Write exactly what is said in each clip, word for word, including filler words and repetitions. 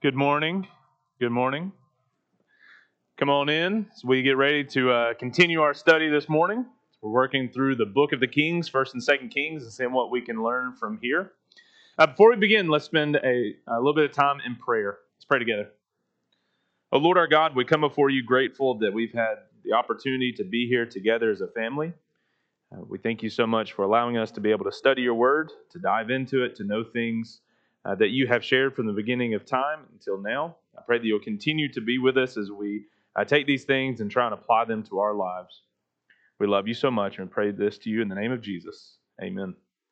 Good morning. Good morning. Come on in as we get ready to uh, continue our study this morning. We're working through the book of the Kings, First and Second Kings, and seeing what we can learn from here. Uh, before we begin, let's spend a, a little bit of time in prayer. Let's pray together. Oh Lord our God, we come before you grateful that we've had the opportunity to be here together as a family. Uh, we thank you so much for allowing us to be able to study your word, to dive into it, to know things uh, that you have shared from the beginning of time until now. I pray that you'll continue to be with us as we uh, take these things and try and apply them to our lives. We love you so much and pray this to you in the name of Jesus. Amen.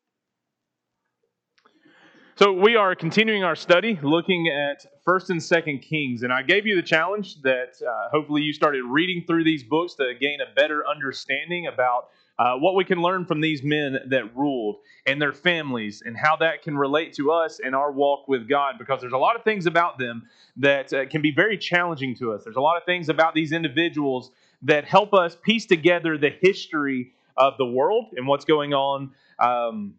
So we are continuing our study looking at First and Second Kings, and I gave you the challenge that uh, hopefully you started reading through these books to gain a better understanding about uh, what we can learn from these men that ruled and their families and how that can relate to us in our walk with God, because there's a lot of things about them that uh, can be very challenging to us. There's a lot of things about these individuals that help us piece together the history of the world and what's going on um,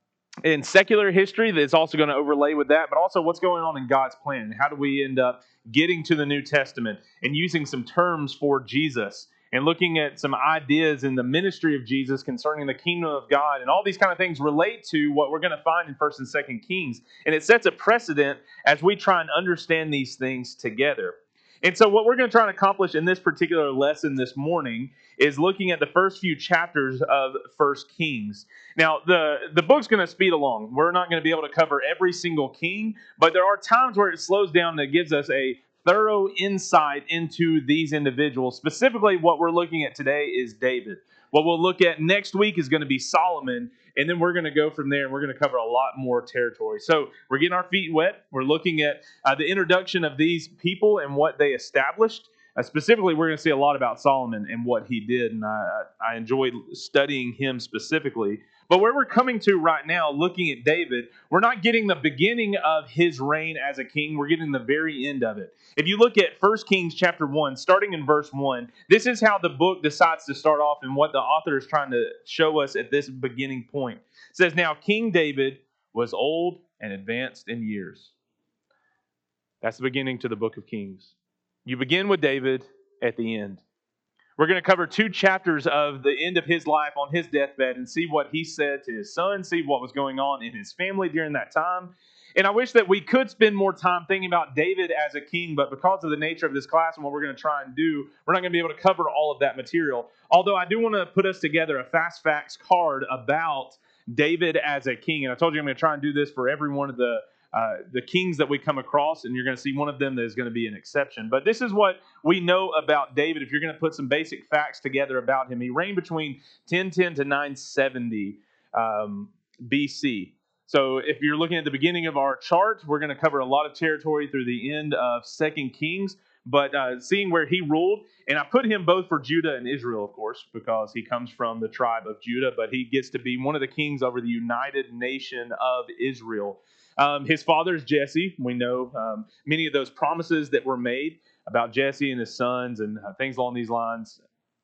in secular history that's also going to overlay with that, but also what's going on in God's plan. How do we end up getting to the New Testament and using some terms for Jesus and looking at some ideas in the ministry of Jesus concerning the kingdom of God, and all these kind of things relate to what we're going to find in First and Second Kings. And it sets a precedent as we try and understand these things together. And so what we're going to try and accomplish in this particular lesson this morning is looking at the first few chapters of First Kings. Now, the, the book's going to speed along. We're not going to be able to cover every single king, but there are times where it slows down and gives us a thorough insight into these individuals. Specifically, what we're looking at today is David. What we'll look at next week is going to be Solomon, and then we're going to go from there, and we're going to cover a lot more territory. So we're getting our feet wet. We're looking at uh, the introduction of these people and what they established. Uh, specifically, we're going to see a lot about Solomon and what he did, and I, I enjoyed studying him specifically. But where we're coming to right now, looking at David, we're not getting the beginning of his reign as a king. We're getting the very end of it. If you look at First Kings chapter one, starting in verse one, this is how the book decides to start off and what the author is trying to show us at this beginning point. It says, "Now King David was old and advanced in years." That's the beginning to the book of Kings. You begin with David at the end. We're going to cover two chapters of the end of his life on his deathbed and see what he said to his son, see what was going on in his family during that time. And I wish that we could spend more time thinking about David as a king, but because of the nature of this class and what we're going to try and do, we're not going to be able to cover all of that material. Although I do want to put us together a fast facts card about David as a king. And I told you I'm going to try and do this for every one of the Uh, the kings that we come across, and you're going to see one of them that is going to be an exception. But this is what we know about David. If you're going to put some basic facts together about him, he reigned between ten ten to nine seventy um, B C. So if you're looking at the beginning of our chart, we're going to cover a lot of territory through the end of Second Kings. But uh, seeing where he ruled, and I put him both for Judah and Israel, of course, because he comes from the tribe of Judah, but he gets to be one of the kings over the united nation of Israel. Um, his father is Jesse. We know um, many of those promises that were made about Jesse and his sons and uh, things along these lines.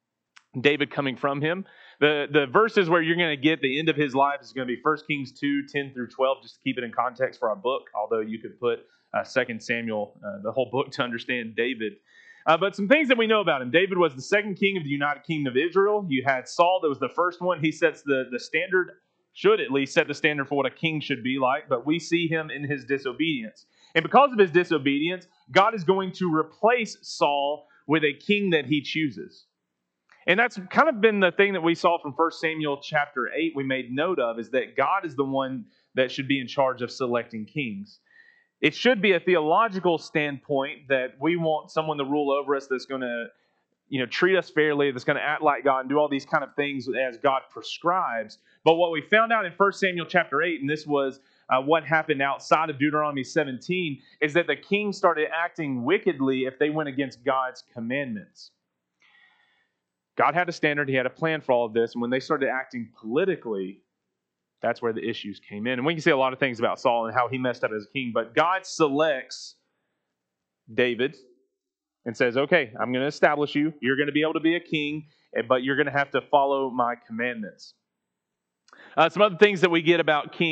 David coming from him. The, the verses where you're going to get the end of his life is going to be First Kings two, ten through twelve, just to keep it in context for our book, although you could put uh, Second Samuel, uh, the whole book, to understand David. Uh, but some things that we know about him. David was the second king of the United Kingdom of Israel. You had Saul that was the first one. He sets the, the standard, should at least set the standard for what a king should be like, but we see him in his disobedience. And because of his disobedience, God is going to replace Saul with a king that he chooses. And that's kind of been the thing that we saw from First Samuel chapter eight we made note of, is that God is the one that should be in charge of selecting kings. It should be a theological standpoint that we want someone to rule over us that's going to, you know, treat us fairly, that's going to act like God and do all these kind of things as God prescribes. But what we found out in First Samuel chapter eight, and this was uh, what happened outside of Deuteronomy seventeen, is that the king started acting wickedly if they went against God's commandments. God had a standard, he had a plan for all of this, and when they started acting politically, that's where the issues came in. And we can see a lot of things about Saul and how he messed up as a king, but God selects David and says, okay, I'm going to establish you. You're going to be able to be a king, but you're going to have to follow my commandments. Uh, some other things that we get about King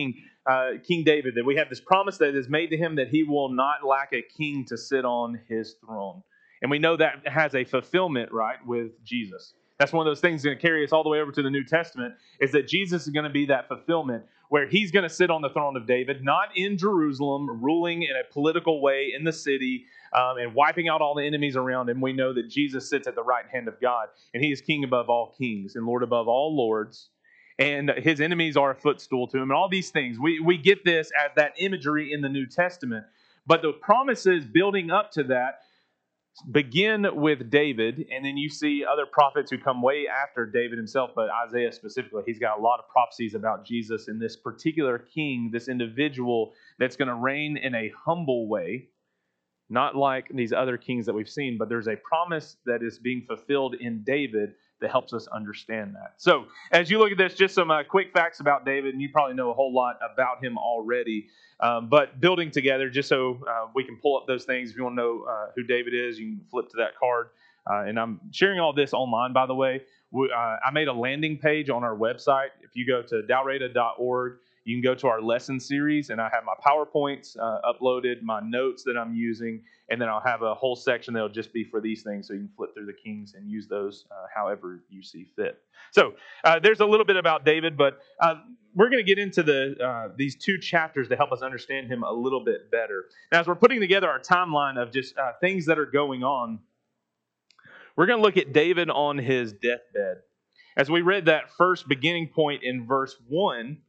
uh, King David, that we have this promise that is made to him that he will not lack a king to sit on his throne. And we know that has a fulfillment, right, with Jesus. That's one of those things that's going to carry us all the way over to the New Testament, is that Jesus is going to be that fulfillment where he's going to sit on the throne of David, not in Jerusalem, ruling in a political way in the city um, and wiping out all the enemies around him. We know that Jesus sits at the right hand of God, and he is king above all kings and Lord above all lords. And his enemies are a footstool to him, and all these things. We, we get this as that imagery in the New Testament. But the promises building up to that begin with David, and then you see other prophets who come way after David himself, but Isaiah specifically, he's got a lot of prophecies about Jesus and this particular king, this individual that's going to reign in a humble way, not like these other kings that we've seen, but there's a promise that is being fulfilled in David that helps us understand that. So, as you look at this, just some uh, quick facts about David, and you probably know a whole lot about him already. Um, but building together, just so uh, we can pull up those things. If you want to know uh, who David is, you can flip to that card. Uh, and I'm sharing all this online, by the way. We, uh, I made a landing page on our website. If you go to dalreda dot org, you can go to our lesson series, and I have my PowerPoints uh, uploaded, my notes that I'm using, and then I'll have a whole section that'll just be for these things, so you can flip through the kings and use those uh, however you see fit. So uh, there's a little bit about David, but uh, we're going to get into the uh, these two chapters to help us understand him a little bit better. Now, as we're putting together our timeline of just uh, things that are going on, we're going to look at David on his deathbed. As we read that first beginning point in verse one,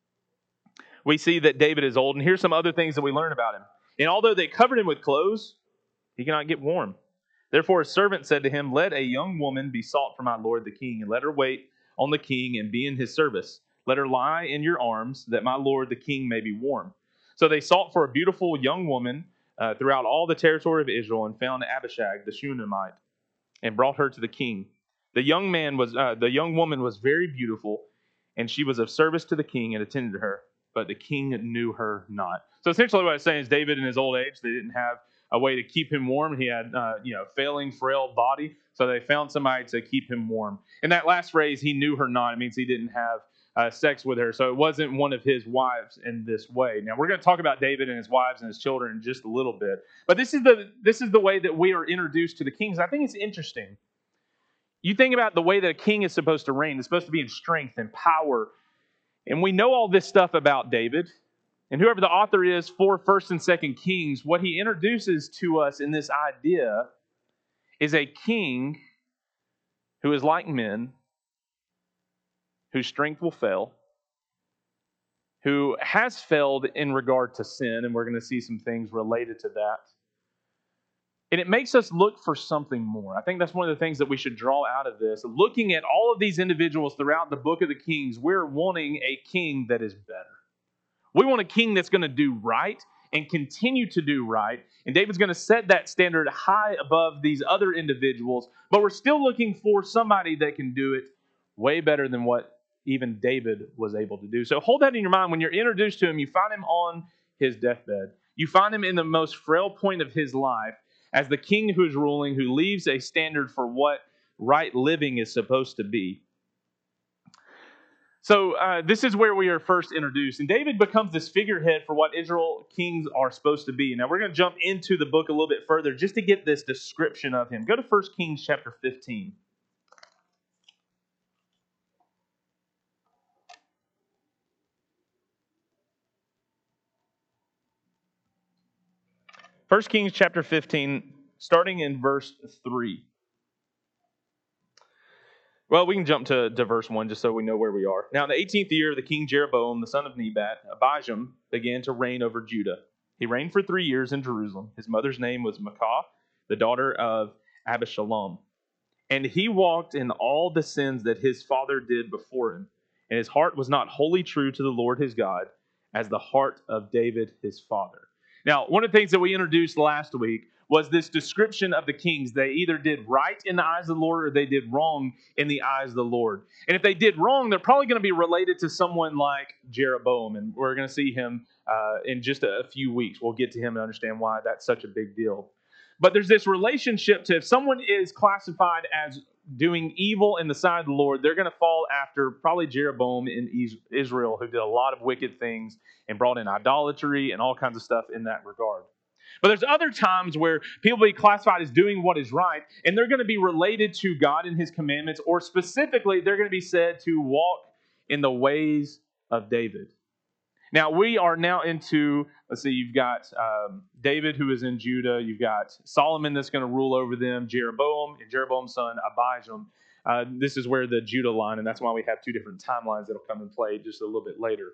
we see that David is old, and here's some other things that we learn about him. And although they covered him with clothes, he cannot get warm. Therefore his servant said to him, "Let a young woman be sought for my lord the king, and let her wait on the king and be in his service. Let her lie in your arms, that my lord the king may be warm." So they sought for a beautiful young woman uh, throughout all the territory of Israel, and found Abishag the Shunammite, and brought her to the king. The young man was uh, the young woman was very beautiful, and she was of service to the king and attended her. But the king knew her not. So essentially what I'm saying is David in his old age, they didn't have a way to keep him warm. He had, uh, you know, failing, frail body. So they found somebody to keep him warm. And that last phrase, he knew her not, it means he didn't have uh, sex with her. So it wasn't one of his wives in this way. Now we're going to talk about David and his wives and his children in just a little bit. But this is the this is the way that we are introduced to the kings. I think it's interesting. You think about the way that a king is supposed to reign. It's supposed to be in strength and power. And we know all this stuff about David. And whoever the author is for First and Second Kings, what he introduces to us in this idea is a king who is like men, whose strength will fail, who has failed in regard to sin, and we're going to see some things related to that. And it makes us look for something more. I think that's one of the things that we should draw out of this. Looking at all of these individuals throughout the book of the Kings, we're wanting a king that is better. We want a king that's going to do right and continue to do right. And David's going to set that standard high above these other individuals. But we're still looking for somebody that can do it way better than what even David was able to do. So hold that in your mind. When you're introduced to him, you find him on his deathbed. You find him in the most frail point of his life, as the king who's ruling, who leaves a standard for what right living is supposed to be. So uh, this is where we are first introduced. And David becomes this figurehead for what Israel kings are supposed to be. Now we're going to jump into the book a little bit further just to get this description of him. Go to First Kings chapter fifteen. First Kings chapter fifteen, starting in verse three. Well, we can jump to, to verse one just so we know where we are. Now, in the eighteenth year of the king Jeroboam, the son of Nebat, Abijam began to reign over Judah. He reigned for three years in Jerusalem. His mother's name was Maacah, the daughter of Abishalom. And he walked in all the sins that his father did before him. And his heart was not wholly true to the Lord his God, as the heart of David his father. Now, one of the things that we introduced last week was this description of the kings. They either did right in the eyes of the Lord or they did wrong in the eyes of the Lord. And if they did wrong, they're probably going to be related to someone like Jeroboam. And we're going to see him uh, in just a, a few weeks. We'll get to him and understand why that's such a big deal. But there's this relationship to if someone is classified as doing evil in the sight of the Lord, they're going to fall after probably Jeroboam in Israel, who did a lot of wicked things and brought in idolatry and all kinds of stuff in that regard. But there's other times where people will be classified as doing what is right, and they're going to be related to God and His commandments, or specifically, they're going to be said to walk in the ways of David. Now, we are now into, let's see, you've got um, David who is in Judah. You've got Solomon that's going to rule over them, Jeroboam, and Jeroboam's son, Abijam. Uh, this is where the Judah line, and that's why we have two different timelines that will come and play just a little bit later.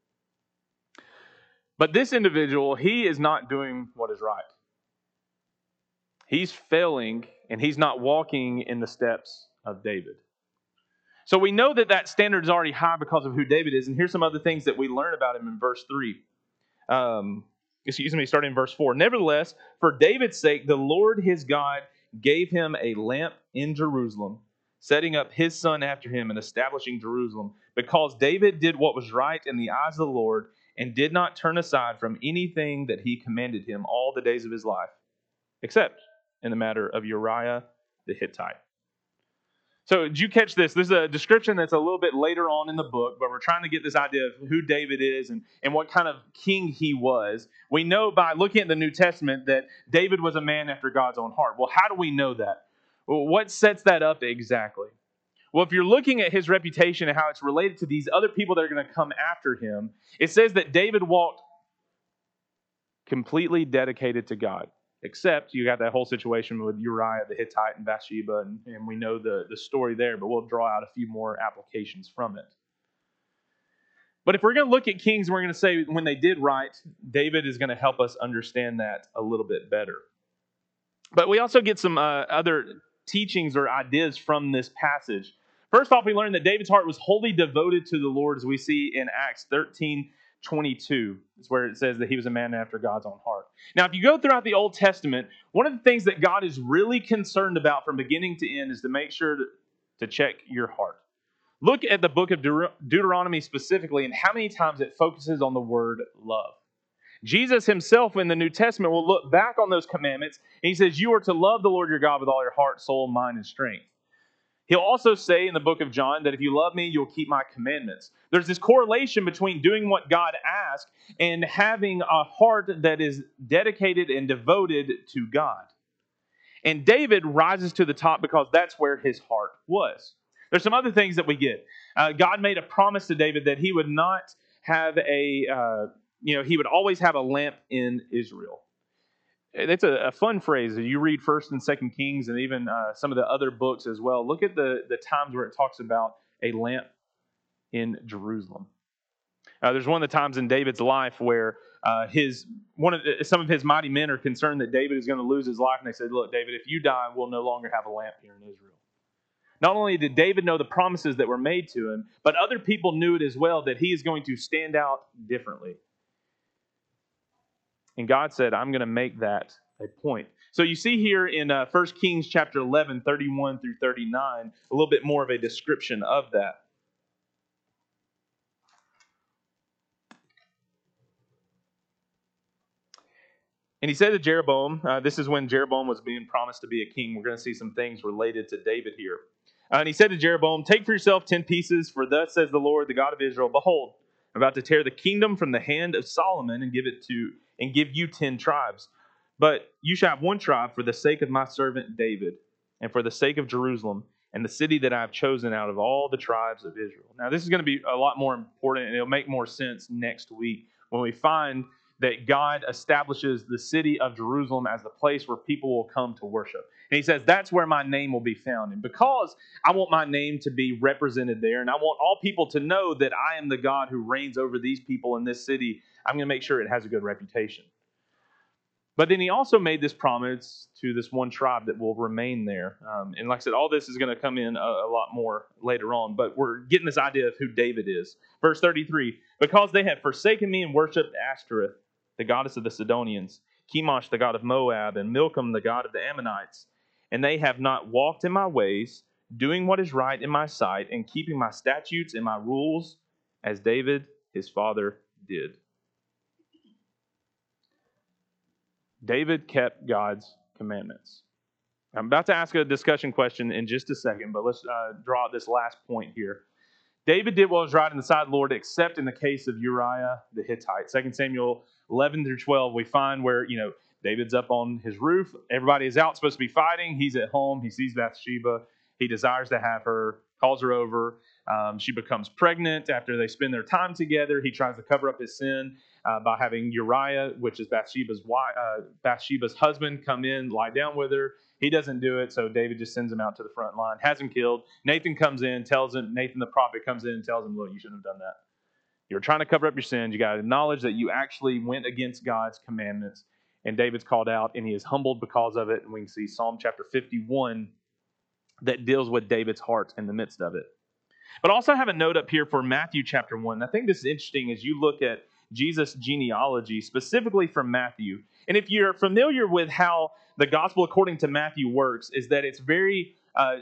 But this individual, he is not doing what is right. He's failing, and he's not walking in the steps of David. So we know that that standard is already high because of who David is. And here's some other things that we learn about him in verse three. Um, excuse me, starting in verse four. Nevertheless, for David's sake, the Lord his God gave him a lamp in Jerusalem, setting up his son after him and establishing Jerusalem, because David did what was right in the eyes of the Lord and did not turn aside from anything that he commanded him all the days of his life, except in the matter of Uriah the Hittite. So did you catch this? This is a description that's a little bit later on in the book, but we're trying to get this idea of who David is and, and what kind of king he was. We know by looking at the New Testament that David was a man after God's own heart. Well, how do we know that? Well, what sets that up exactly? Well, if you're looking at his reputation and how it's related to these other people that are going to come after him, it says that David walked completely dedicated to God. Except you got that whole situation with Uriah the Hittite and Bathsheba, and, and we know the, the story there, but we'll draw out a few more applications from it. But if we're going to look at kings, we're going to say when they did right, David is going to help us understand that a little bit better. But we also get some uh, other teachings or ideas from this passage. First off, we learn that David's heart was wholly devoted to the Lord, as we see in Acts thirteen twenty-two. It's where it says that he was a man after God's own heart. Now, if you go throughout the Old Testament, one of the things that God is really concerned about from beginning to end is to make sure to, to check your heart. Look at the book of Deut- Deuteronomy specifically and how many times it focuses on the word love. Jesus himself in the New Testament will look back on those commandments and he says, you are to love the Lord your God with all your heart, soul, mind, and strength. He'll also say in the book of John that if you love me, you'll keep my commandments. There's this correlation between doing what God asked and having a heart that is dedicated and devoted to God. And David rises to the top because that's where his heart was. There's some other things that we get. Uh, God made a promise to David that he would not have a, uh, you know, he would always have a lamp in Israel. It's a, a fun phrase. You read First and Second Kings and even uh, some of the other books as well. Look at the, the times where it talks about a lamp in Jerusalem. Uh, there's one of the times in David's life where uh, his one of the, some of his mighty men are concerned that David is going to lose his life, and they said, "Look, David, if you die, we'll no longer have a lamp here in Israel." Not only did David know the promises that were made to him, but other people knew it as well that he is going to stand out differently. And God said, I'm going to make that a point. So you see here in uh, First Kings chapter eleven, thirty-one through thirty-nine, a little bit more of a description of that. And he said to Jeroboam, uh, this is when Jeroboam was being promised to be a king. We're going to see some things related to David here. Uh, and he said to Jeroboam, take for yourself ten pieces, for thus says the Lord, the God of Israel, behold, I'm about to tear the kingdom from the hand of Solomon and give it to and give you ten tribes. But you shall have one tribe for the sake of my servant David, and for the sake of Jerusalem, and the city that I have chosen out of all the tribes of Israel. Now, this is going to be a lot more important, and it'll make more sense next week when we find that God establishes the city of Jerusalem as the place where people will come to worship. And he says, that's where my name will be found. And because I want my name to be represented there, and I want all people to know that I am the God who reigns over these people in this city, I'm going to make sure it has a good reputation. But then he also made this promise to this one tribe that will remain there. Um, and like I said, all this is going to come in a, a lot more later on. But we're getting this idea of who David is. Verse thirty-three, because they have forsaken me and worshipped Ashtoreth, the goddess of the Sidonians, Chemosh, the god of Moab, and Milcom, the god of the Ammonites. And they have not walked in my ways, doing what is right in my sight, and keeping my statutes and my rules, as David, his father, did. David kept God's commandments. I'm about to ask a discussion question in just a second, but let's uh, draw out this last point here. David did what was right in the sight of the Lord, except in the case of Uriah the Hittite. Second Samuel eleven through twelve, we find where, you know, David's up on his roof. Everybody is out, supposed to be fighting. He's at home. He sees Bathsheba. He desires to have her, calls her over. Um, she becomes pregnant after they spend their time together. He tries to cover up his sin uh, by having Uriah, which is Bathsheba's wife, uh, Bathsheba's husband, come in, lie down with her. He doesn't do it, so David just sends him out to the front line, has him killed. Nathan comes in, tells him, Nathan the prophet comes in and tells him, look, you shouldn't have done that. You're trying to cover up your sins. You got to acknowledge that you actually went against God's commandments. And David's called out, and he is humbled because of it. And we can see Psalm chapter fifty-one that deals with David's heart in the midst of it. But I also have a note up here for Matthew chapter one. I think this is interesting as you look at Jesus' genealogy, specifically from Matthew. And if you're familiar with how the gospel according to Matthew works, is that it's very uh,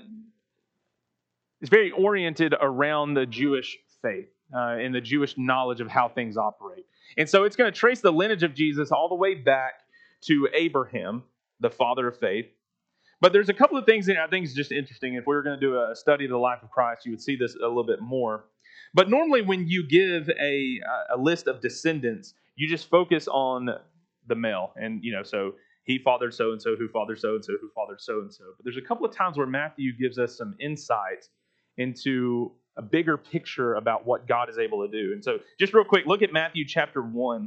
it's very oriented around the Jewish faith uh, and the Jewish knowledge of how things operate. And so it's going to trace the lineage of Jesus all the way back to Abraham, the father of faith. But there's a couple of things that I think is just interesting. If we were going to do a study of the life of Christ, you would see this a little bit more. But normally when you give a, a list of descendants, you just focus on the male. And, you know, so he fathered so-and-so, who fathered so-and-so, who fathered so-and-so. But there's a couple of times where Matthew gives us some insight into a bigger picture about what God is able to do. And so just real quick, look at Matthew chapter one.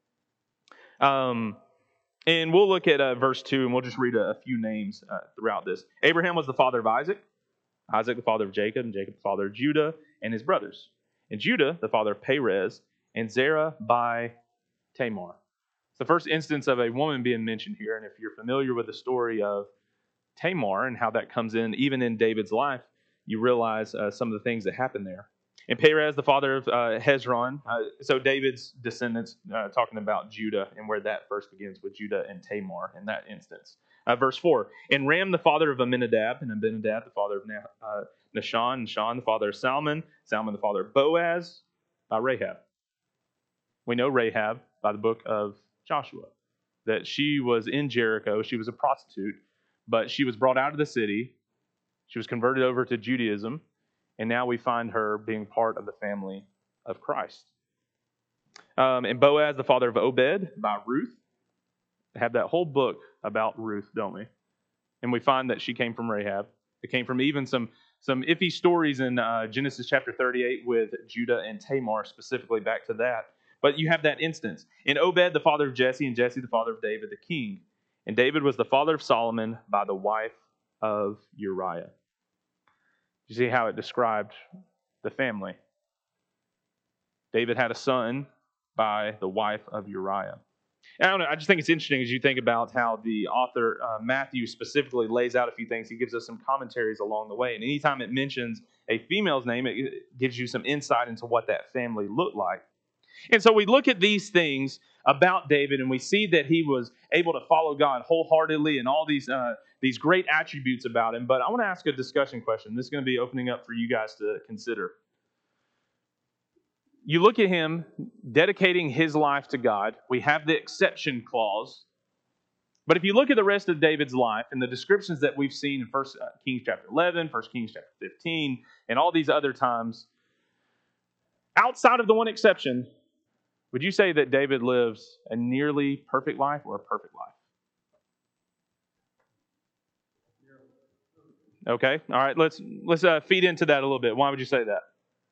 Um, and we'll look at uh, verse two, and we'll just read a, a few names uh, throughout this. Abraham was the father of Isaac, Isaac the father of Jacob, and Jacob the father of Judah and his brothers. And Judah the father of Perez, and Zerah by Tamar. It's the first instance of a woman being mentioned here, and if you're familiar with the story of Tamar and how that comes in, even in David's life, you realize uh, some of the things that happen there. And Perez, the father of uh, Hezron. Uh, so David's descendants, uh, talking about Judah and where that first begins with Judah and Tamar in that instance. Uh, verse four, and Ram, the father of Amminadab, and Amminadab, the father of uh, Nahshon, and Nahshon, the father of Salmon, Salmon, the father of Boaz, by Rahab. We know Rahab by the book of Joshua, that she was in Jericho. She was a prostitute, but she was brought out of the city. She was converted over to Judaism, and now we find her being part of the family of Christ. Um, and Boaz, the father of Obed, by Ruth. We have that whole book about Ruth, don't we? And we find that she came from Rahab. It came from even some, some iffy stories in uh, Genesis chapter thirty-eight with Judah and Tamar, specifically back to that. But you have that instance. And Obed, the father of Jesse, and Jesse, the father of David, the king. And David was the father of Solomon by the wife of Uriah. You see how it described the family. David had a son by the wife of Uriah. And I don't know, I just think it's interesting as you think about how the author, uh, Matthew, specifically lays out a few things. He gives us some commentaries along the way. And anytime it mentions a female's name, it gives you some insight into what that family looked like. And so we look at these things about David, and we see that he was able to follow God wholeheartedly and all these uh, these great attributes about him. But I want to ask a discussion question. This is going to be opening up for you guys to consider. You look at him dedicating his life to God. We have the exception clause. But if you look at the rest of David's life and the descriptions that we've seen in First Kings chapter eleven, First Kings chapter fifteen, and all these other times, outside of the one exception, would you say that David lives a nearly perfect life or a perfect life? Okay, all right. Let's let's uh, feed into that a little bit. Why would you say that?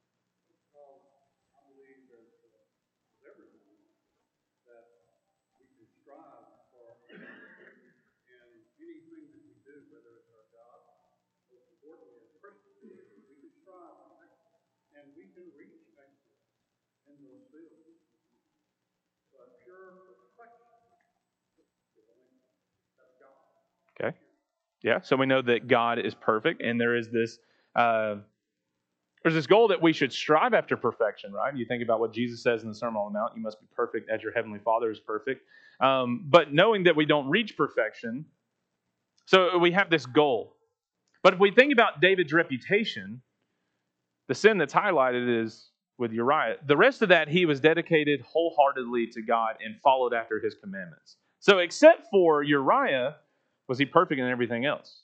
Okay. Yeah, so we know that God is perfect, and there is this uh, there's this goal that we should strive after perfection, right? You think about what Jesus says in the Sermon on the Mount, you must be perfect as your heavenly Father is perfect. Um, but knowing that we don't reach perfection, so we have this goal. But if we think about David's reputation, the sin that's highlighted is with Uriah. The rest of that, he was dedicated wholeheartedly to God and followed after his commandments. So except for Uriah, Was he perfect in everything else?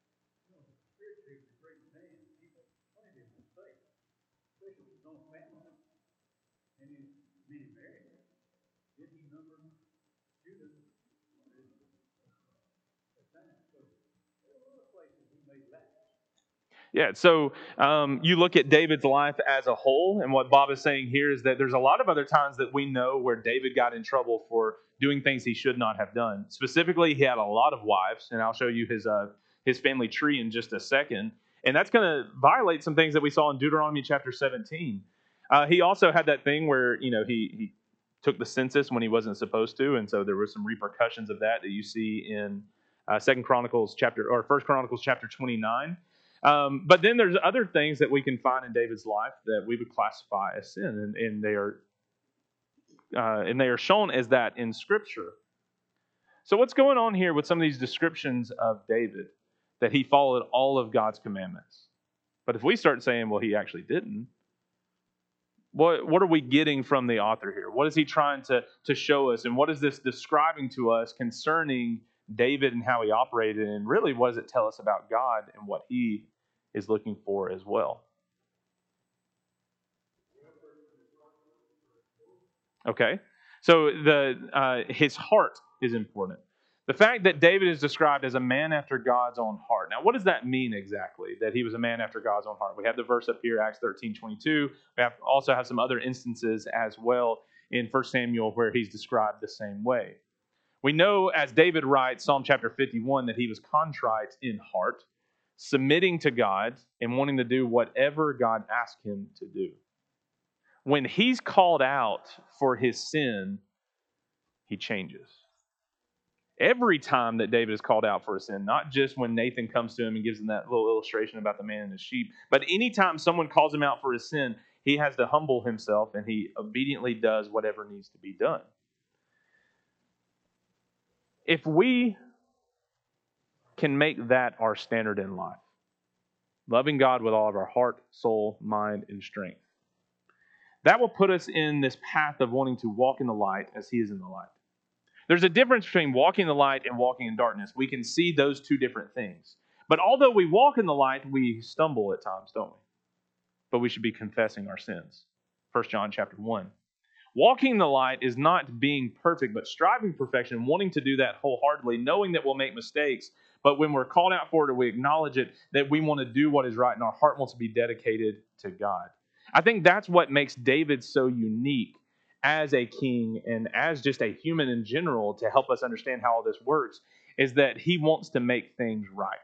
Yeah, so um, you look at David's life as a whole, and what Bob is saying here is that there's a lot of other times that we know where David got in trouble for doing things he should not have done. Specifically, he had a lot of wives, and I'll show you his uh, his family tree in just a second. And that's going to violate some things that we saw in Deuteronomy chapter seventeen. Uh, he also had that thing where you know he he took the census when he wasn't supposed to, and so there were some repercussions of that that you see in uh, Second Chronicles chapter or First Chronicles chapter twenty-nine. Um, but then there's other things that we can find in David's life that we would classify as sin, and, and they are uh, and they are shown as that in Scripture. So what's going on here with some of these descriptions of David? That he followed all of God's commandments. But if we start saying, well, he actually didn't, what what are we getting from the author here? What is he trying to to show us, and what is this describing to us concerning David and how he operated, and really what does it tell us about God and what he is looking for as well? Okay, so the uh, his heart is important. The fact that David is described as a man after God's own heart. Now, what does that mean exactly, that he was a man after God's own heart? We have the verse up here, Acts thirteen twenty-two. We have also have some other instances as well in First Samuel where he's described the same way. We know, as David writes, Psalm chapter fifty-one, that he was contrite in heart, submitting to God and wanting to do whatever God asked him to do. When he's called out for his sin, he changes. Every time that David is called out for a sin, not just when Nathan comes to him and gives him that little illustration about the man and his sheep, but anytime someone calls him out for his sin, he has to humble himself and he obediently does whatever needs to be done. If we can make that our standard in life, loving God with all of our heart, soul, mind, and strength, that will put us in this path of wanting to walk in the light as he is in the light. There's a difference between walking in the light and walking in darkness. We can see those two different things. But although we walk in the light, we stumble at times, don't we? But we should be confessing our sins. First John chapter one. Walking in the light is not being perfect, but striving for perfection, wanting to do that wholeheartedly, knowing that we'll make mistakes. But when we're called out for it or we acknowledge it, that we want to do what is right and our heart wants to be dedicated to God. I think that's what makes David so unique as a king and as just a human in general, to help us understand how all this works, is that he wants to make things right.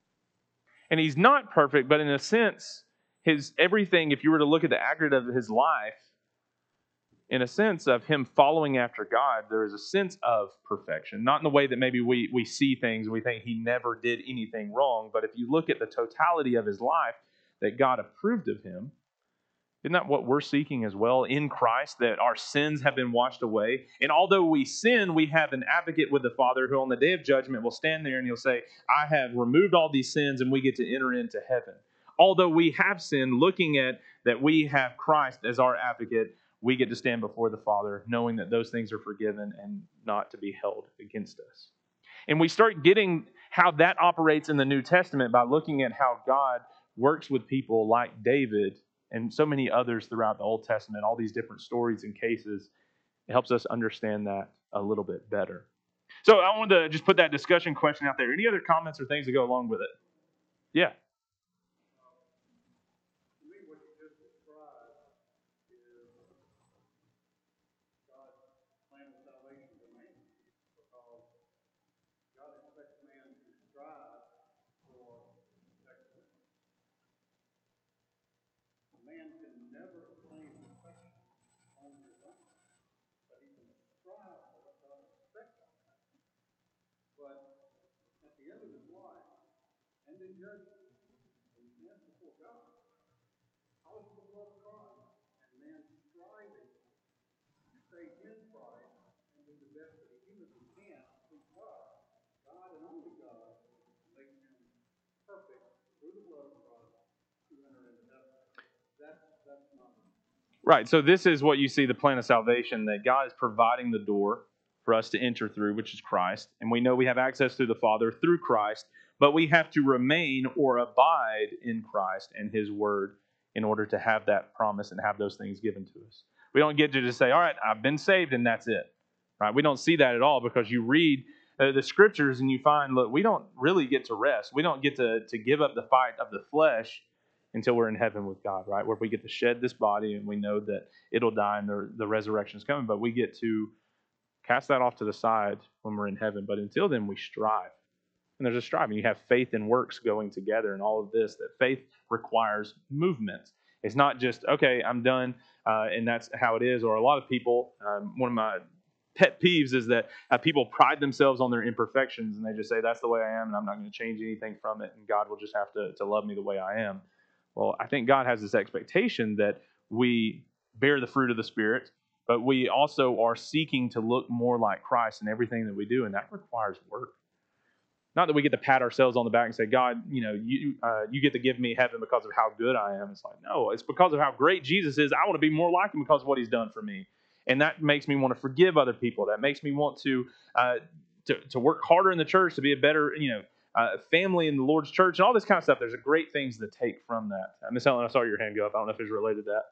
And he's not perfect, but in a sense, his everything, if you were to look at the aggregate of his life, in a sense of him following after God, there is a sense of perfection. Not in the way that maybe we, we see things and we think he never did anything wrong, but if you look at the totality of his life, that God approved of him. Isn't that what we're seeking as well in Christ, that our sins have been washed away? And although we sin, we have an advocate with the Father who on the day of judgment will stand there and he'll say, I have removed all these sins, and we get to enter into heaven. Although we have sinned, looking at that we have Christ as our advocate, we get to stand before the Father knowing that those things are forgiven and not to be held against us. And we start getting how that operates in the New Testament by looking at how God works with people like David and so many others throughout the Old Testament, all these different stories and cases. It helps us understand that a little bit better. So I wanted to just put that discussion question out there. Any other comments or things to go along with it? Yeah. Right, so this is what you see, the plan of salvation, that God is providing the door for us to enter through, which is Christ. And we know we have access to the Father through Christ, but we have to remain or abide in Christ and His Word in order to have that promise and have those things given to us. We don't get to just say, all right, I've been saved and that's it. Right? We don't see that at all, because you read uh, the Scriptures and you find, look, we don't really get to rest. We don't get to, to give up the fight of the flesh until we're in heaven with God, right? Where we get to shed this body and we know that it'll die and the, the resurrection is coming, but we get to cast that off to the side when we're in heaven. But until then, we strive. And there's a striving. You have faith and works going together and all of this, that faith requires movement. It's not just, okay, I'm done, uh, and that's how it is. Or a lot of people, um, one of my pet peeves is that uh, people pride themselves on their imperfections, and they just say, that's the way I am, and I'm not going to change anything from it, and God will just have to, to love me the way I am. Well, I think God has this expectation that we bear the fruit of the Spirit, but we also are seeking to look more like Christ in everything that we do, and that requires work. Not that we get to pat ourselves on the back and say, God, you know, you uh, you get to give me heaven because of how good I am. It's like, no, it's because of how great Jesus is. I want to be more like Him because of what He's done for me. And that makes me want to forgive other people. That makes me want to uh, to, to work harder in the church, to be a better, you know, uh, family in the Lord's church, and all this kind of stuff. There's a great things to take from that. Uh, Miss Ellen, I saw your hand go up. I don't know if it's related to that.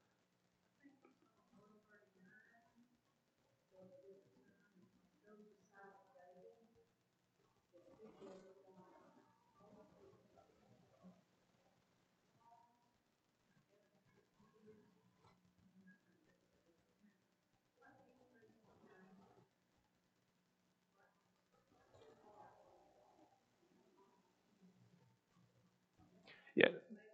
Yeah.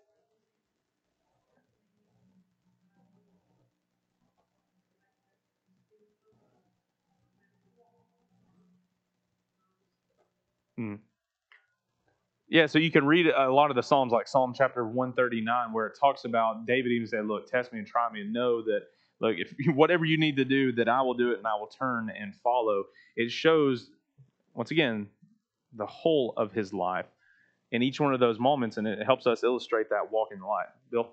Mm. Yeah, so you can read a lot of the Psalms, like Psalm chapter one thirty-nine, where it talks about David even said, look, test me and try me and know that, look, if whatever you need to do, that I will do it and I will turn and follow. It shows, once again, the whole of his life in each one of those moments, and it helps us illustrate that walk in the light. Bill?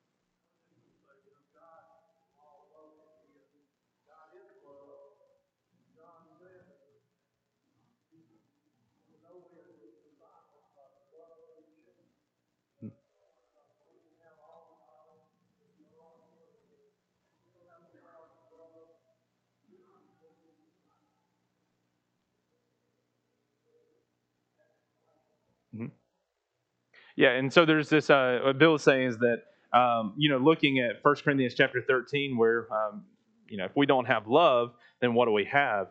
Mm-hmm. Yeah, and so there's this, uh, what Bill is saying is that, um, you know, looking at First Corinthians chapter thirteen, where, um, you know, if we don't have love, then what do we have?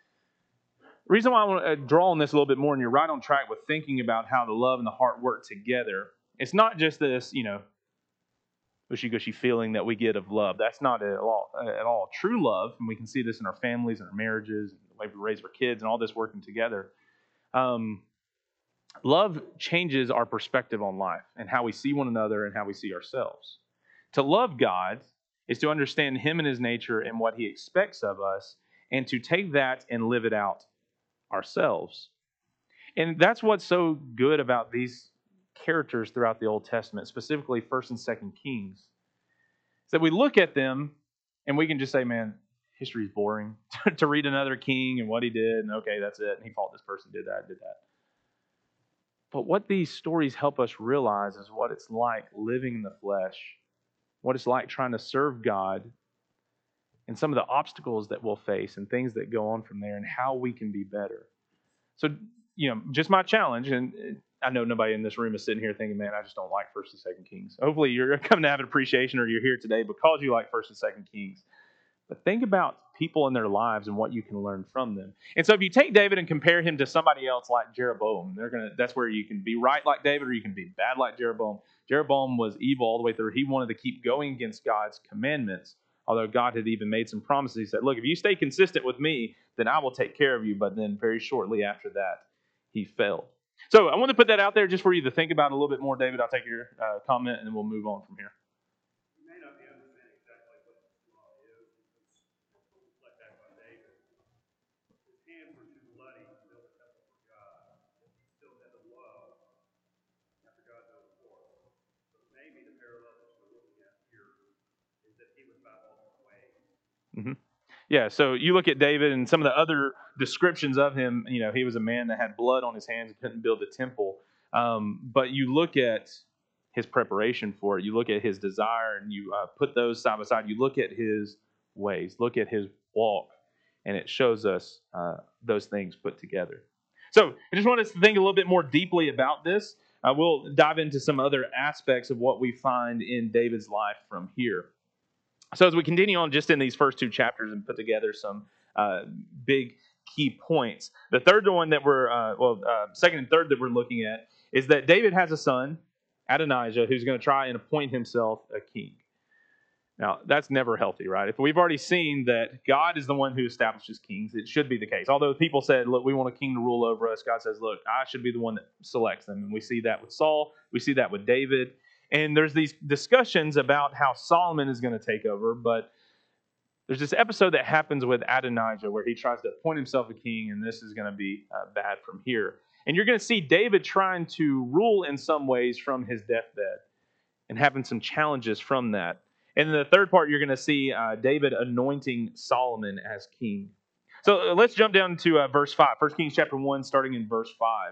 The reason why I want to draw on this a little bit more, and you're right on track with thinking about how the love and the heart work together. It's not just this, you know, gushy-gushy feeling that we get of love. That's not at all, at all true love, and we can see this in our families and our marriages, and the way we raise our kids, and all this working together. Um, love changes our perspective on life and how we see one another and how we see ourselves. To love God is to understand Him and His nature and what He expects of us, and to take that and live it out ourselves. And that's what's so good about these characters throughout the Old Testament, specifically First and Second Kings, is that we look at them and we can just say, man, history is boring. To read another king and what he did, and okay, that's it. And he fought this person, did that, did that. But what these stories help us realize is what it's like living in the flesh, what it's like trying to serve God, and some of the obstacles that we'll face and things that go on from there, and how we can be better. So, you know, just my challenge, and I know nobody in this room is sitting here thinking, man, I just don't like First and Second Kings. Hopefully you're coming to have an appreciation, or you're here today because you like First and Second Kings. But think about people in their lives and what you can learn from them. And so if you take David and compare him to somebody else like Jeroboam, they're gonna that's where you can be right like David, or you can be bad like Jeroboam. Jeroboam was evil all the way through. He wanted to keep going against God's commandments, although God had even made some promises. He said, look, if you stay consistent with me, then I will take care of you. But then very shortly after that, he failed. So I want to put that out there just for you to think about a little bit more. David, I'll take your uh, comment and then we'll move on from here. Mm-hmm. Yeah, so you look at David and some of the other descriptions of him, you know, he was a man that had blood on his hands and couldn't build a temple. Um, but you look at his preparation for it, you look at his desire, and you uh, put those side by side. You look at his ways, look at his walk, and it shows us uh, those things put together. So I just want us to think a little bit more deeply about this. Uh, we'll dive into some other aspects of what we find in David's life from here. So as we continue on just in these first two chapters and put together some uh, big key points, the third one that we're, uh, well, uh, second and third that we're looking at is that David has a son, Adonijah, who's going to try and appoint himself a king. Now, that's never healthy, right? If we've already seen that God is the one who establishes kings, it should be the case. Although people said, look, we want a king to rule over us, God says, look, I should be the one that selects them. And we see that with Saul. We see that with David. And there's these discussions about how Solomon is going to take over, but there's this episode that happens with Adonijah where he tries to appoint himself a king, and this is going to be uh, bad from here. And you're going to see David trying to rule in some ways from his deathbed and having some challenges from that. And in the third part, you're going to see uh, David anointing Solomon as king. So uh, let's jump down to uh, verse five. First Kings chapter one, starting in verse five.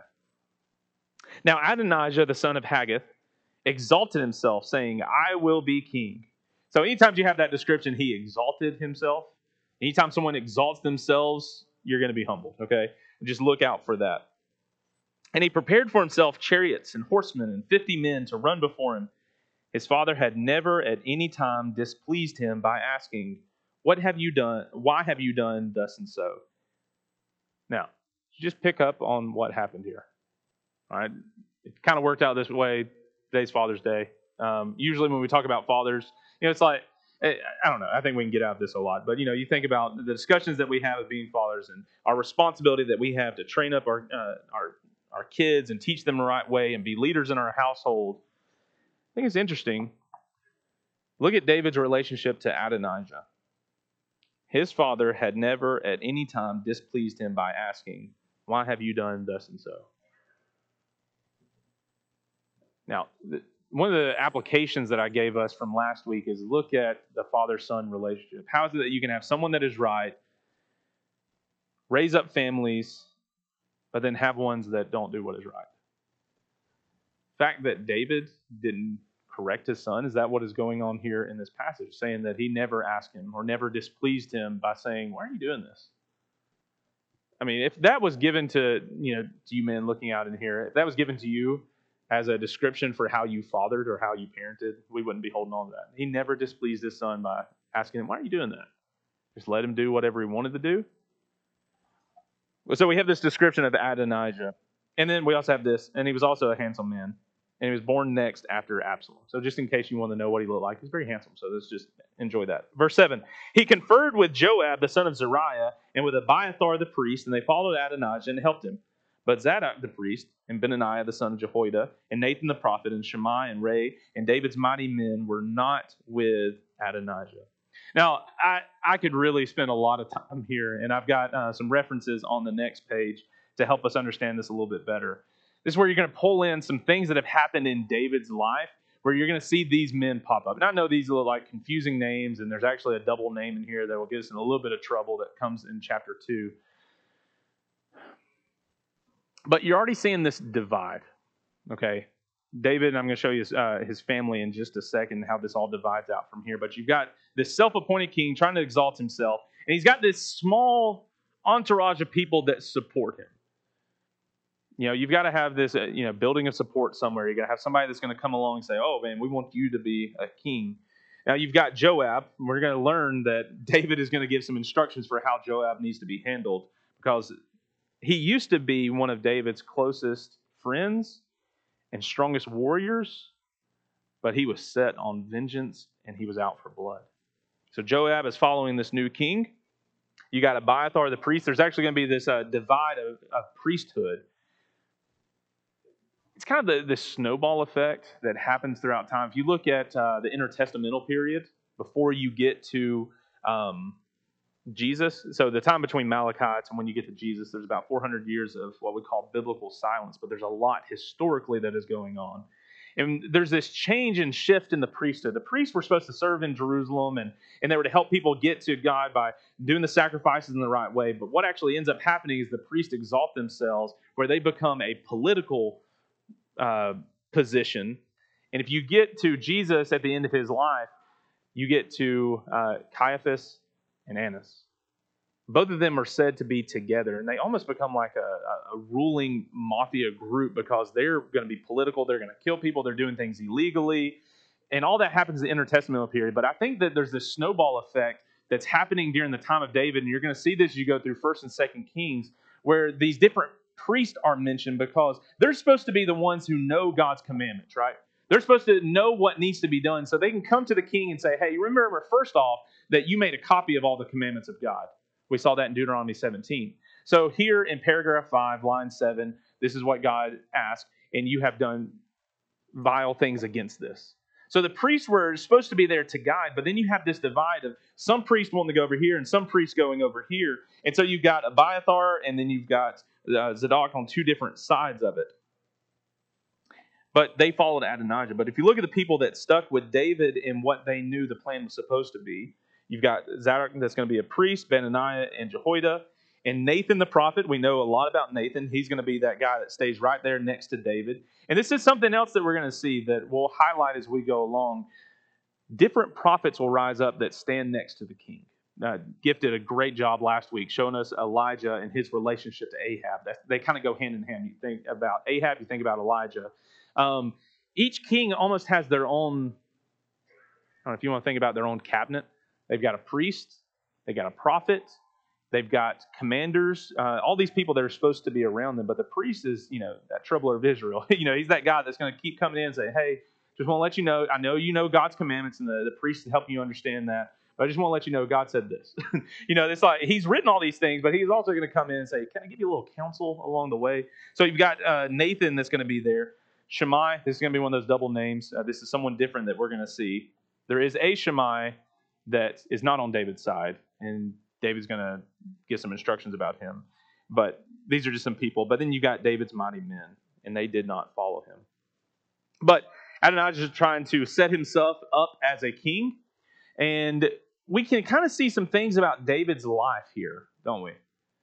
Now Adonijah, the son of Haggith, exalted himself, saying, I will be king. So anytime you have that description, he exalted himself. Anytime someone exalts themselves, you're going to be humbled, okay? Just look out for that. And he prepared for himself chariots and horsemen and fifty men to run before him. His father had never at any time displeased him by asking, What have you done? Why have you done thus and so? Now, just pick up on what happened here. All right? It kind of worked out this way. Today's Father's Day. Um, usually when we talk about fathers, you know, it's like, I don't know, I think we can get out of this a lot. But, you know, you think about the discussions that we have of being fathers and our responsibility that we have to train up our, uh, our, our kids and teach them the right way and be leaders in our household. I think it's interesting. Look at David's relationship to Adonijah. His father had never at any time displeased him by asking, Why have you done thus and so? Now, one of the applications that I gave us from last week is look at the father-son relationship. How is it that you can have someone that is right, raise up families, but then have ones that don't do what is right? The fact that David didn't correct his son, is that what is going on here in this passage? Saying that he never asked him or never displeased him by saying, Why are you doing this? I mean, if that was given to, you know, to you men looking out in here, if that was given to you as a description for how you fathered or how you parented, we wouldn't be holding on to that. He never displeased his son by asking him, Why are you doing that? Just let him do whatever he wanted to do. So we have this description of Adonijah. And then we also have this, and he was also a handsome man. And he was born next after Absalom. So just in case you want to know what he looked like, he's very handsome. So let's just enjoy that. Verse seven. He conferred with Joab, the son of Zeruiah, and with Abiathar the priest, and they followed Adonijah and helped him. But Zadok the priest, and Benaiah the son of Jehoiada, and Nathan the prophet, and Shammai and Ray, and David's mighty men were not with Adonijah. Now, I, I could really spend a lot of time here, and I've got uh, some references on the next page to help us understand this a little bit better. This is where you're going to pull in some things that have happened in David's life, where you're going to see these men pop up. And I know these look like confusing names, and there's actually a double name in here that will get us in a little bit of trouble that comes in chapter two. But you're already seeing this divide, okay? David, and I'm going to show you his, uh, his family in just a second, how this all divides out from here. But you've got this self-appointed king trying to exalt himself, and he's got this small entourage of people that support him. You know, you've got to have this, uh, you know, building of support somewhere. You've got to have somebody that's going to come along and say, oh, man, we want you to be a king. Now, you've got Joab. And we're going to learn that David is going to give some instructions for how Joab needs to be handled, because he used to be one of David's closest friends and strongest warriors, but he was set on vengeance and he was out for blood. So Joab is following this new king. You got Abiathar the priest. There's actually going to be this uh, divide of, of priesthood. It's kind of the, the snowball effect that happens throughout time. If you look at uh, the intertestamental period, before you get to um, Jesus, so the time between Malachi and when you get to Jesus, there's about four hundred years of what we call biblical silence, but there's a lot historically that is going on. And there's this change and shift in the priesthood. The priests were supposed to serve in Jerusalem, and, and they were to help people get to God by doing the sacrifices in the right way. But what actually ends up happening is the priests exalt themselves, where they become a political uh, position. And if you get to Jesus at the end of his life, you get to uh, Caiaphas and Annas. Both of them are said to be together, and they almost become like a, a ruling mafia group because they're going to be political, they're going to kill people, they're doing things illegally, and all that happens in the intertestamental period. But I think that there's this snowball effect that's happening during the time of David, and you're going to see this as you go through First and Second Kings, where these different priests are mentioned because they're supposed to be the ones who know God's commandments, right? They're supposed to know what needs to be done, so they can come to the king and say, hey, remember, first off, that you made a copy of all the commandments of God. We saw that in Deuteronomy seventeen. So here in paragraph five, line seven, this is what God asked, and you have done vile things against this. So the priests were supposed to be there to guide, but then you have this divide of some priests wanting to go over here and some priests going over here. And so you've got Abiathar, and then you've got uh, Zadok on two different sides of it. But they followed Adonijah. But if you look at the people that stuck with David and what they knew the plan was supposed to be, you've got Zadok that's going to be a priest, Benaniah and Jehoiada, and Nathan the prophet. We know a lot about Nathan. He's going to be that guy that stays right there next to David. And this is something else that we're going to see that we'll highlight as we go along. Different prophets will rise up that stand next to the king. Uh, Gift did a great job last week showing us Elijah and his relationship to Ahab. That, they kind of go hand in hand. You think about Ahab, you think about Elijah. Um, each king almost has their own, I don't know if you want to think about their own cabinet. They've got a priest, they've got a prophet, they've got commanders, uh, all these people that are supposed to be around them. But the priest is, you know, that troubler of Israel. you know, he's that guy that's going to keep coming in and say, hey, just want to let you know, I know you know God's commandments, and the, the priest is helping you understand that. But I just want to let you know God said this. you know, it's like he's written all these things, but he's also going to come in and say, can I give you a little counsel along the way? So you've got uh, Nathan that's going to be there. Shammai, this is going to be one of those double names. Uh, this is someone different that we're going to see. There is a Shammai that is not on David's side, and David's going to get some instructions about him. But these are just some people. But then you got David's mighty men, and they did not follow him. But Adonijah is trying to set himself up as a king, and we can kind of see some things about David's life here, don't we?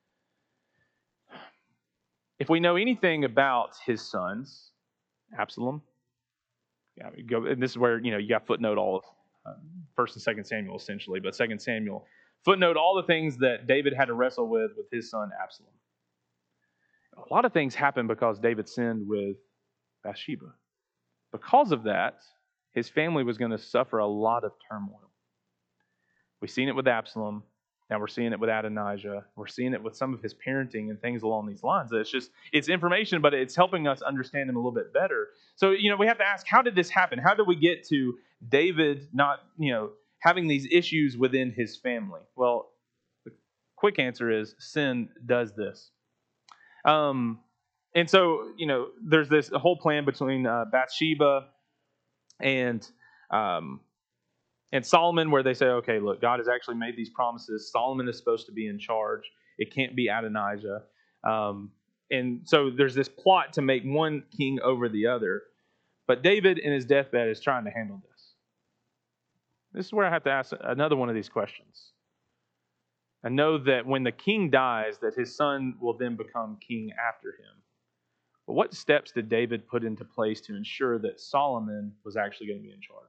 If we know anything about his sons, Absalom, yeah, go, and this is where, you know, you got footnote all of uh, First and Second Samuel essentially, but Second Samuel footnote all the things that David had to wrestle with with his son Absalom. A lot of things happened because David sinned with Bathsheba. Because of that, his family was going to suffer a lot of turmoil. We've seen it with Absalom. Now we're seeing it with Adonijah. We're seeing it with some of his parenting and things along these lines. It's just, it's information, but it's helping us understand him a little bit better. So, you know, we have to ask, how did this happen? How did we get to David not, you know, having these issues within his family? Well, the quick answer is sin does this. Um, and so, you know, there's this whole plan between uh, Bathsheba and um, and Solomon, where they say, okay, look, God has actually made these promises. Solomon is supposed to be in charge. It can't be Adonijah. Um, and so there's this plot to make one king over the other. But David, in his deathbed, is trying to handle this. This is where I have to ask another one of these questions. I know that when the king dies, that his son will then become king after him. But what steps did David put into place to ensure that Solomon was actually going to be in charge?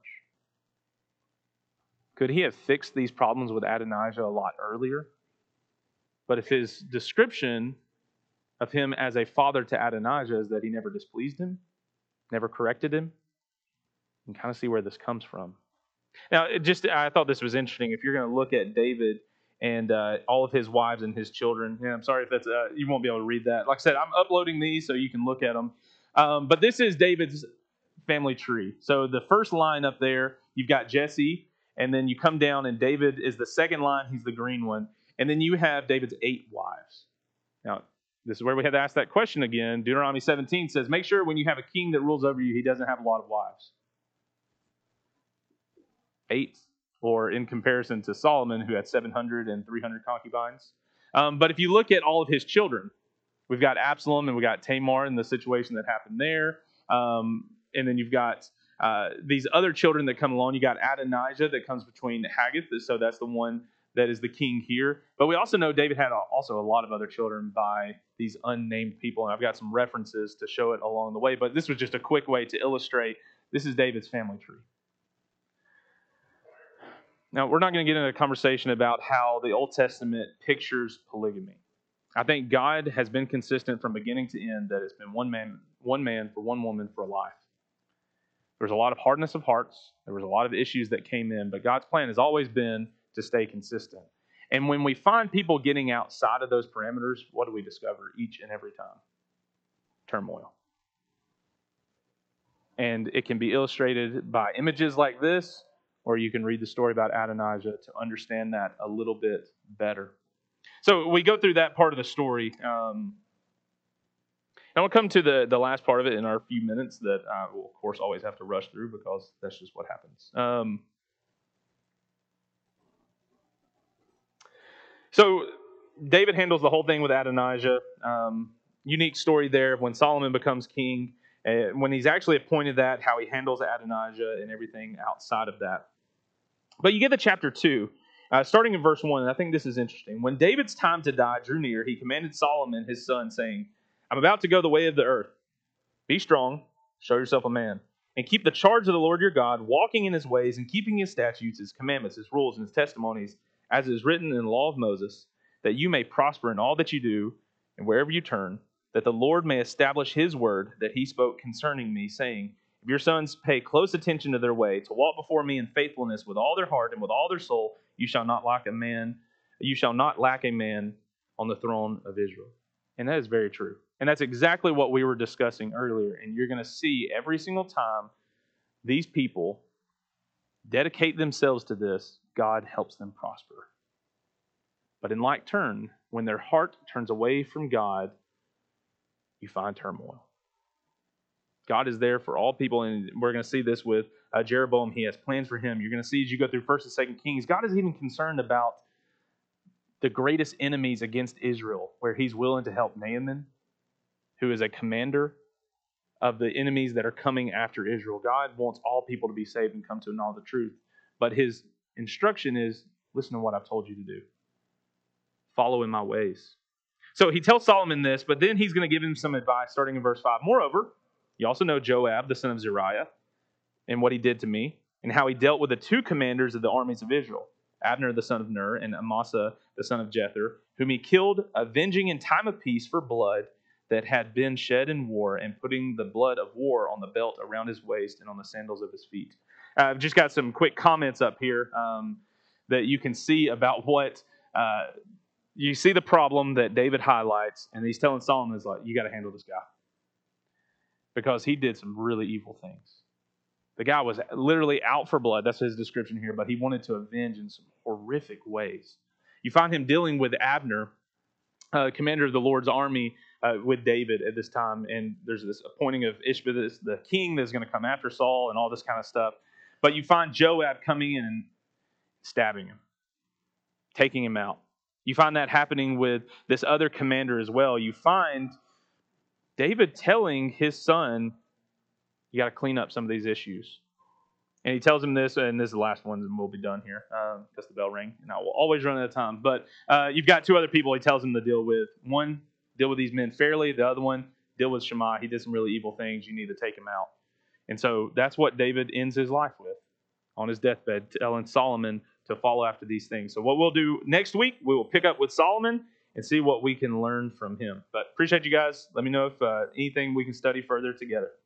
Could he have fixed these problems with Adonijah a lot earlier? But if his description of him as a father to Adonijah is that he never displeased him, never corrected him, you can kind of see where this comes from. Now, it just I thought this was interesting. If you're going to look at David and uh, all of his wives and his children, yeah, I'm sorry if that's uh, you won't be able to read that. Like I said, I'm uploading these so you can look at them. Um, but this is David's family tree. So the first line up there, you've got Jesse. And then you come down, and David is the second line. He's the green one. And then you have David's eight wives. Now, this is where we have to ask that question again. Deuteronomy seventeen says, make sure when you have a king that rules over you, he doesn't have a lot of wives. Eight, or in comparison to Solomon, who had seven hundred and three hundred concubines. Um, but if you look at all of his children, we've got Absalom and we've got Tamar and the situation that happened there. Um, and then you've got uh, these other children that come along. You got Adonijah that comes between Haggith, so that's the one that is the king here. But we also know David had also a lot of other children by these unnamed people, and I've got some references to show it along the way. But this was just a quick way to illustrate this is David's family tree. Now, we're not going to get into a conversation about how the Old Testament pictures polygamy. I think God has been consistent from beginning to end that it's been one man, one man for one woman for a life. There was a lot of hardness of hearts. There was a lot of issues that came in, but God's plan has always been to stay consistent. And when we find people getting outside of those parameters, what do we discover each and every time? Turmoil. And it can be illustrated by images like this, or you can read the story about Adonijah to understand that a little bit better. So we go through that part of the story. Um, and we'll come to the, the last part of it in our few minutes that I will, of course, always have to rush through because that's just what happens. Um, so David handles the whole thing with Adonijah. Um, unique story there when Solomon becomes king. Uh, when he's actually appointed that, how he handles Adonijah and everything outside of that. But you get to chapter two, uh, starting in verse one, and I think this is interesting. When David's time to die drew near, he commanded Solomon, his son, saying, I'm about to go the way of the earth. Be strong, show yourself a man, and keep the charge of the Lord your God, walking in his ways and keeping his statutes, his commandments, his rules, and his testimonies, as is written in the law of Moses, that you may prosper in all that you do and wherever you turn, that the Lord may establish his word that he spoke concerning me, saying, if your sons pay close attention to their way, to walk before me in faithfulness with all their heart and with all their soul, you shall not lack a man, you shall not lack a man on the throne of Israel. And that is very true. And that's exactly what we were discussing earlier. And you're going to see every single time these people dedicate themselves to this, God helps them prosper. But in like turn, when their heart turns away from God, you find turmoil. God is there for all people, and we're going to see this with uh, Jeroboam. He has plans for him. You're going to see as you go through First and Second Kings, God is even concerned about the greatest enemies against Israel, where he's willing to help Naaman, who is a commander of the enemies that are coming after Israel. God wants all people to be saved and come to know the truth. But his instruction is, listen to what I've told you to do. Follow in my ways. So he tells Solomon this, but then he's going to give him some advice starting in verse five. Moreover, you also know Joab, the son of Zeruiah, and what he did to me, and how he dealt with the two commanders of the armies of Israel, Abner the son of Ner and Amasa the son of Jether, whom he killed, avenging in time of peace for blood that had been shed in war, and putting the blood of war on the belt around his waist and on the sandals of his feet. Uh, I've just got some quick comments up here um, that you can see about what... Uh, you see the problem that David highlights, and he's telling Solomon, is like, you got to handle this guy. Because he did some really evil things. The guy was literally out for blood. That's his description here. But he wanted to avenge in some horrific ways. You find him dealing with Abner, uh, commander of the Lord's army, uh, with David at this time. And there's this appointing of Ishbosheth, the king that's going to come after Saul and all this kind of stuff. But you find Joab coming in and stabbing him, taking him out. You find that happening with this other commander as well. You find David telling his son, you got to clean up some of these issues. And he tells him this, and this is the last one, and we'll be done here because uh, the bell rang, and I will always run out of time. But uh, you've got two other people he tells him to deal with. One, deal with these men fairly. The other one, deal with Shammah. He did some really evil things. You need to take him out. And so that's what David ends his life with on his deathbed, telling Solomon to follow after these things. So what we'll do next week, we will pick up with Solomon and see what we can learn from him. But appreciate you guys. Let me know if uh, anything we can study further together.